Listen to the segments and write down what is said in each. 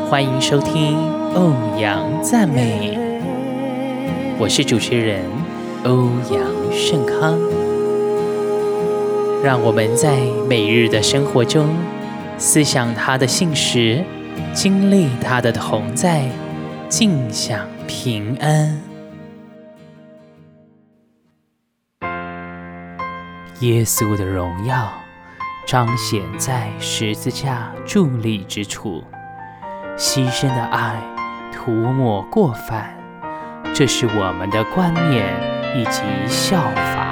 欢迎收听欧阳赞美，我是主持人欧阳盛康。让我们在每日的生活中思想他的信实，经历他的同在，尽享平安。耶稣的荣耀彰显在十字架伫立之处，牺牲的爱涂抹过犯，这是我们的冠冕以及效法。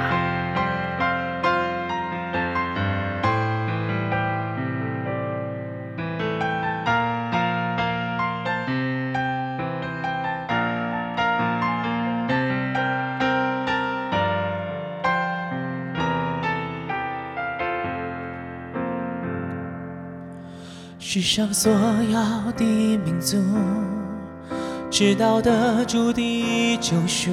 世上所有的民族知道的主的救赎，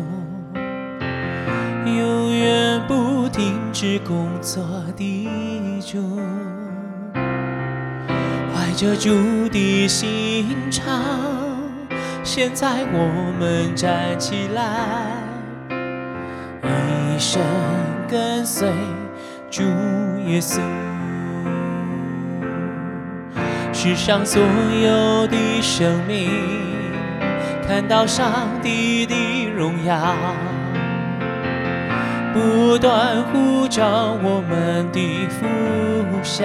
永远不停止工作的主，怀着主的心肠，现在我们站起来，一生跟随主耶稣。世上所有的生命看到上帝的荣耀，不断呼召我们的父神，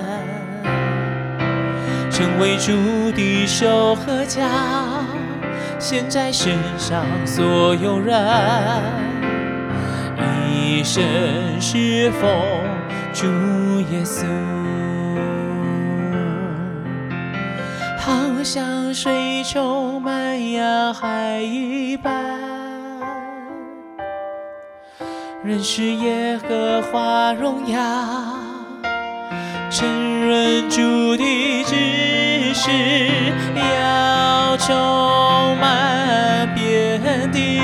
成为主的手和脚。现在世上所有人一生侍奉主耶稣，好像水充满洋海一般，认识耶和华荣耀，承认主的知识要充满遍地，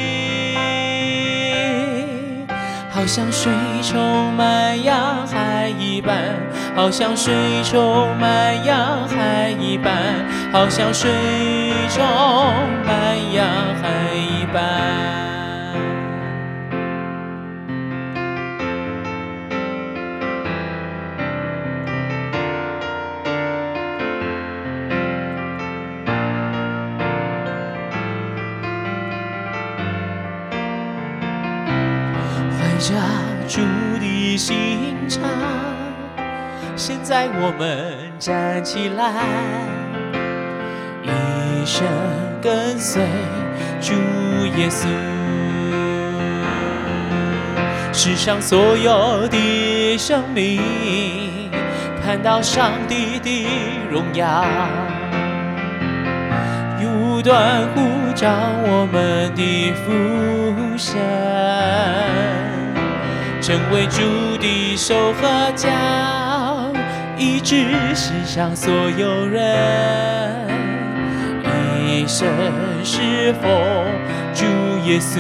好像水充满洋海一般，好像水充满洋海一般，好像水充满洋海一般。怀着主的心肠，现在我们站起来，一生跟随主耶稣。世上所有的生命看到上帝的荣耀，不断呼召我们的父神，成为主的手和脚，医治世上所有人，一生侍奉主耶稣，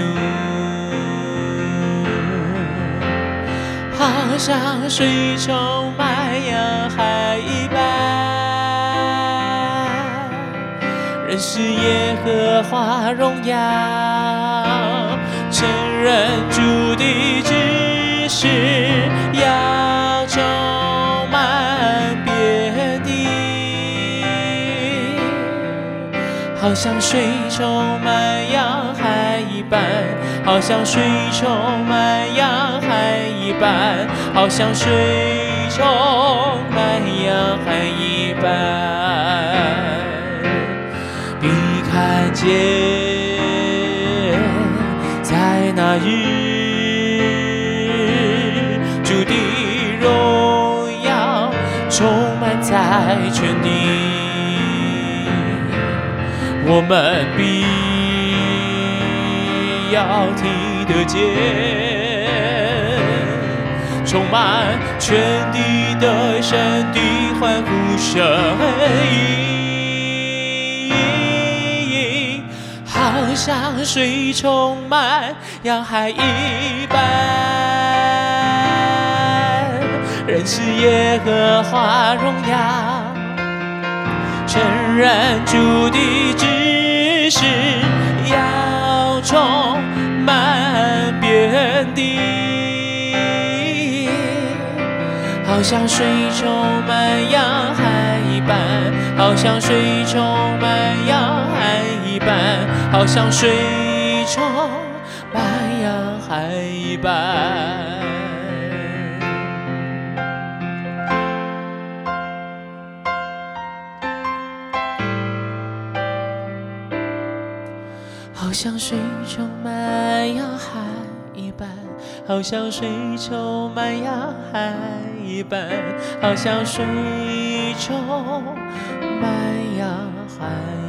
好像水充满洋海一般，认识耶和华荣耀，承认主的知识要充满遍地，好像水充满洋海一般，好像水充满洋海一般，好像水充满洋海一般。必看见在那日，主的荣耀充满在全地，我们必要听得见，充满全地的神的欢呼声音，好像水充满洋海一般，认识耶和华荣耀，承然注定只是要充满遍地，好像水充满洋海一般，好像水充满洋海一般，好像水充满洋海一般。好像水充满洋海一般，好像水充满洋海一般，好像水充满洋海。